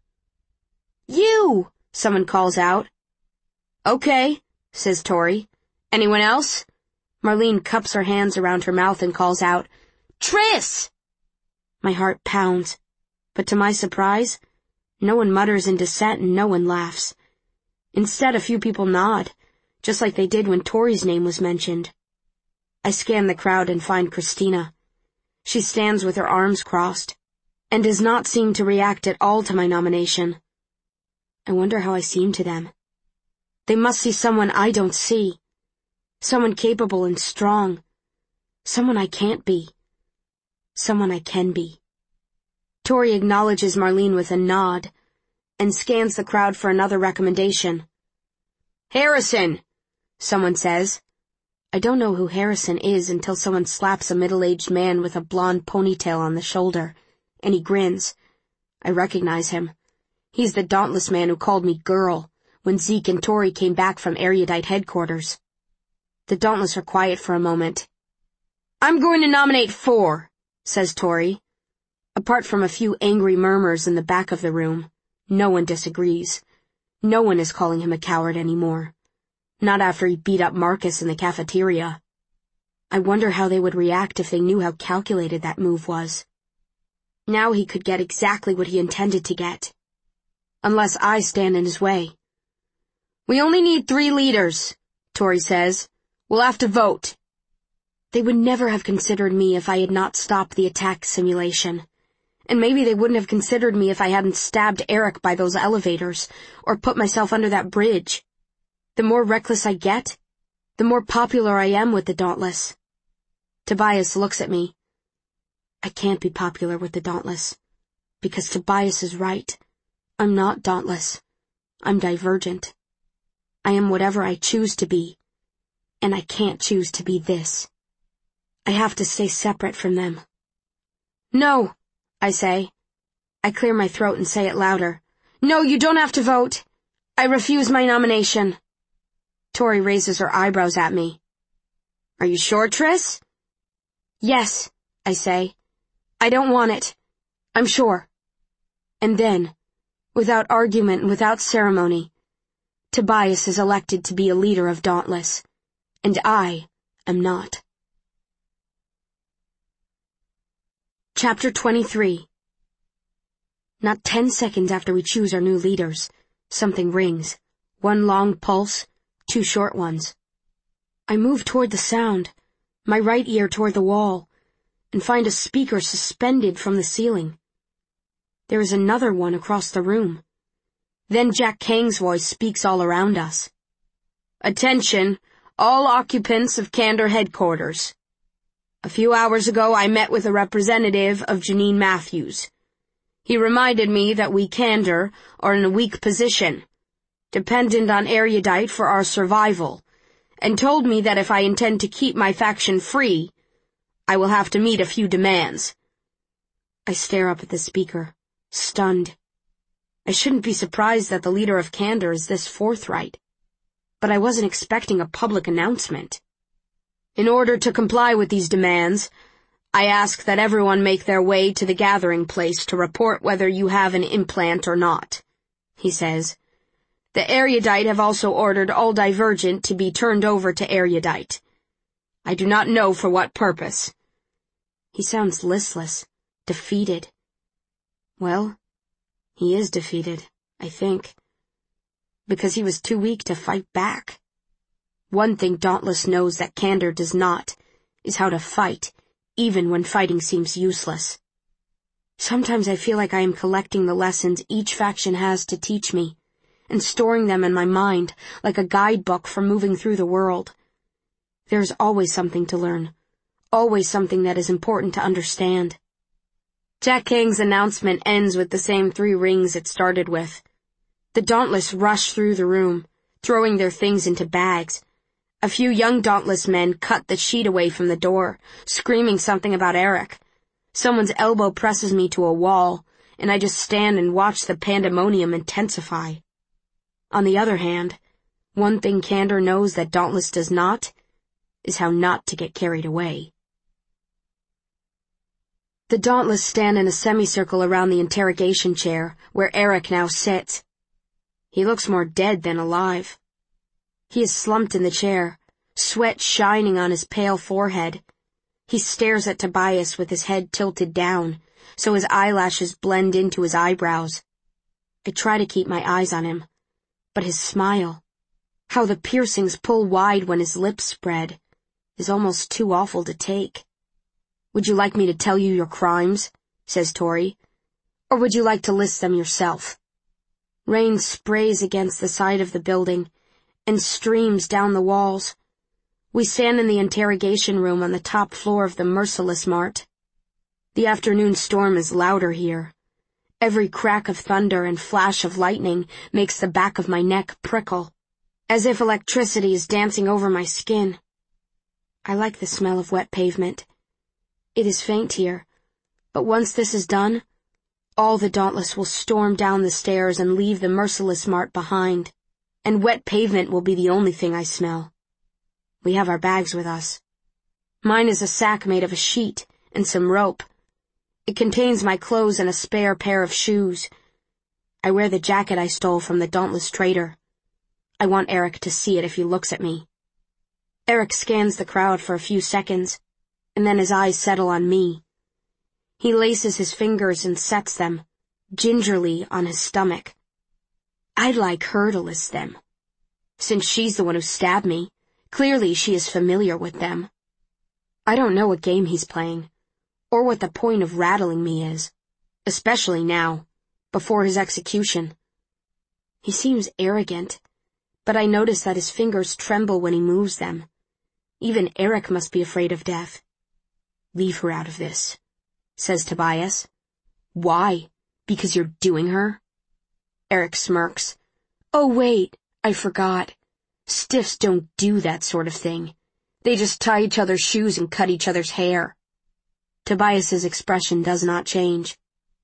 You! Someone calls out. Okay, says Tori. Anyone else? Marlene cups her hands around her mouth and calls out, Triss! My heart pounds, but to my surprise, no one mutters in dissent and no one laughs. Instead, a few people nod, just like they did when Tori's name was mentioned. I scan the crowd and find Christina. She stands with her arms crossed, and does not seem to react at all to my nomination. I wonder how I seem to them. They must see someone I don't see. Someone capable and strong. Someone I can't be. Someone I can be. Tori acknowledges Marlene with a nod, and scans the crowd for another recommendation. Harrison, someone says. I don't know who Harrison is until someone slaps a middle-aged man with a blonde ponytail on the shoulder, and he grins. I recognize him. He's the dauntless man who called me girl when Zeke and Tori came back from Erudite headquarters. The Dauntless are quiet for a moment. I'm going to nominate 4, says Tori. Apart from a few angry murmurs in the back of the room, no one disagrees. No one is calling him a coward anymore. Not after he beat up Marcus in the cafeteria. I wonder how they would react if they knew how calculated that move was. Now he could get exactly what he intended to get. Unless I stand in his way. We only need 3 leaders, Tori says. We'll have to vote. They would never have considered me if I had not stopped the attack simulation. And maybe they wouldn't have considered me if I hadn't stabbed Eric by those elevators, or put myself under that bridge. The more reckless I get, the more popular I am with the Dauntless. Tobias looks at me. I can't be popular with the Dauntless, because Tobias is right. I'm not dauntless. I'm divergent. I am whatever I choose to be, and I can't choose to be this. I have to stay separate from them. No, I say. I clear my throat and say it louder. No, you don't have to vote. I refuse my nomination. Tori raises her eyebrows at me. Are you sure, Triss? Yes, I say. I don't want it. I'm sure. And then, without argument and without ceremony, Tobias is elected to be a leader of Dauntless, and I am not. Chapter 23. Not 10 seconds after we choose our new leaders, something rings. 1 long pulse, 2 short ones. I move toward the sound, my right ear toward the wall, and find a speaker suspended from the ceiling. There is another one across the room. Then Jack Kang's voice speaks all around us. Attention, all occupants of Candor headquarters. A few hours ago I met with a representative of Janine Matthews. He reminded me that we Candor are in a weak position, dependent on Erudite for our survival, and told me that if I intend to keep my faction free, I will have to meet a few demands. I stare up at the speaker, stunned. I shouldn't be surprised that the leader of Candor is this forthright, but I wasn't expecting a public announcement. In order to comply with these demands, I ask that everyone make their way to the gathering place to report whether you have an implant or not, he says. The Erudite have also ordered all Divergent to be turned over to Erudite. I do not know for what purpose. He sounds listless, defeated. Well, he is defeated, I think, because he was too weak to fight back. One thing Dauntless knows that Candor does not, is how to fight, even when fighting seems useless. Sometimes I feel like I am collecting the lessons each faction has to teach me, and storing them in my mind like a guidebook for moving through the world. There's always something to learn, always something that is important to understand. Jack Kang's announcement ends with the same 3 rings it started with. The Dauntless rush through the room, throwing their things into bags. A few young Dauntless men cut the sheet away from the door, screaming something about Eric. Someone's elbow presses me to a wall, and I just stand and watch the pandemonium intensify. On the other hand, one thing Candor knows that Dauntless does not, is how not to get carried away. The Dauntless stand in a semicircle around the interrogation chair, where Eric now sits. He looks more dead than alive. He is slumped in the chair, sweat shining on his pale forehead. He stares at Tobias with his head tilted down, so his eyelashes blend into his eyebrows. I try to keep my eyes on him, but his smile, how the piercings pull wide when his lips spread, is almost too awful to take. "Would you like me to tell you your crimes?" says Tori. "Or would you like to list them yourself?" Rain sprays against the side of the building and streams down the walls. We stand in the interrogation room on the top floor of the Merciless Mart. The afternoon storm is louder here. Every crack of thunder and flash of lightning makes the back of my neck prickle, as if electricity is dancing over my skin. I like the smell of wet pavement. It is faint here, but once this is done, all the Dauntless will storm down the stairs and leave the Merciless Mart behind, and wet pavement will be the only thing I smell. We have our bags with us. Mine is a sack made of a sheet and some rope. It contains my clothes and a spare pair of shoes. I wear the jacket I stole from the Dauntless trader. I want Eric to see it if he looks at me. Eric scans the crowd for a few seconds, and then his eyes settle on me. He laces his fingers and sets them, gingerly, on his stomach. I'd like her to list them. Since she's the one who stabbed me, clearly she is familiar with them. I don't know what game he's playing, or what the point of rattling me is, especially now, before his execution. He seems arrogant, but I notice that his fingers tremble when he moves them. Even Eric must be afraid of death. "Leave her out of this," says Tobias. "Why? Because you're doing her?" Eric smirks. "Oh wait, I forgot. Stiffs don't do that sort of thing. They just tie each other's shoes and cut each other's hair." Tobias's expression does not change.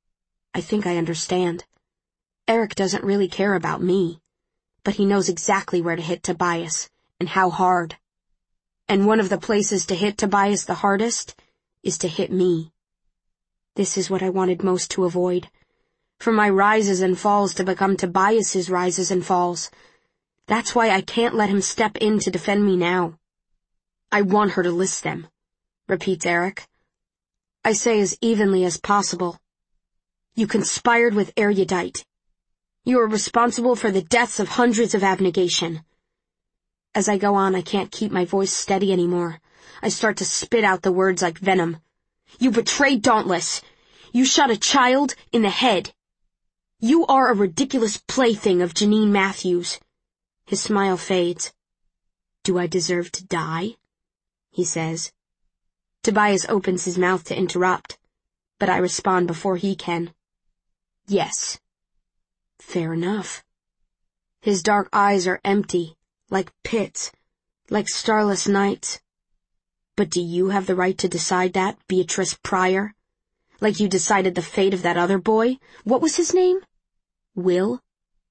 I think I understand. Eric doesn't really care about me, but he knows exactly where to hit Tobias and how hard. And one of the places to hit Tobias the hardest is to hit me. This is what I wanted most to avoid. For my rises and falls to become Tobias's rises and falls. That's why I can't let him step in to defend me now. "I want her to list them," repeats Eric. I say as evenly as possible. "You conspired with Erudite. You are responsible for the deaths of hundreds of Abnegation." As I go on, I can't keep my voice steady anymore. I start to spit out the words like venom. "You betrayed Dauntless. You shot a child in the head. You are a ridiculous plaything of Janine Matthews." His smile fades. "Do I deserve to die?" he says. Tobias opens his mouth to interrupt, but I respond before he can. "Yes." "Fair enough." His dark eyes are empty, like pits, like starless nights. "But do you have the right to decide that, Beatrice Pryor? Like you decided the fate of that other boy? What was his name? Will?"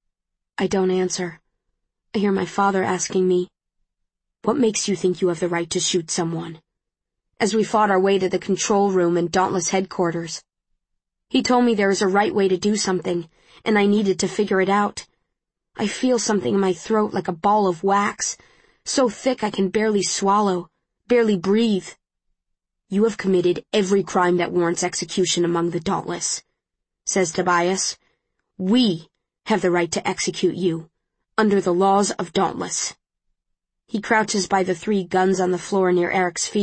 I don't answer. I hear my father asking me, "What makes you think you have the right to shoot someone?" As we fought our way to the control room in Dauntless headquarters. He told me there is a right way to do something, and I needed to figure it out. I feel something in my throat like a ball of wax, so thick I can barely swallow, barely breathe. "You have committed every crime that warrants execution among the Dauntless," says Tobias. "We have the right to execute you, under the laws of Dauntless." He crouches by the 3 guns on the floor near Eric's feet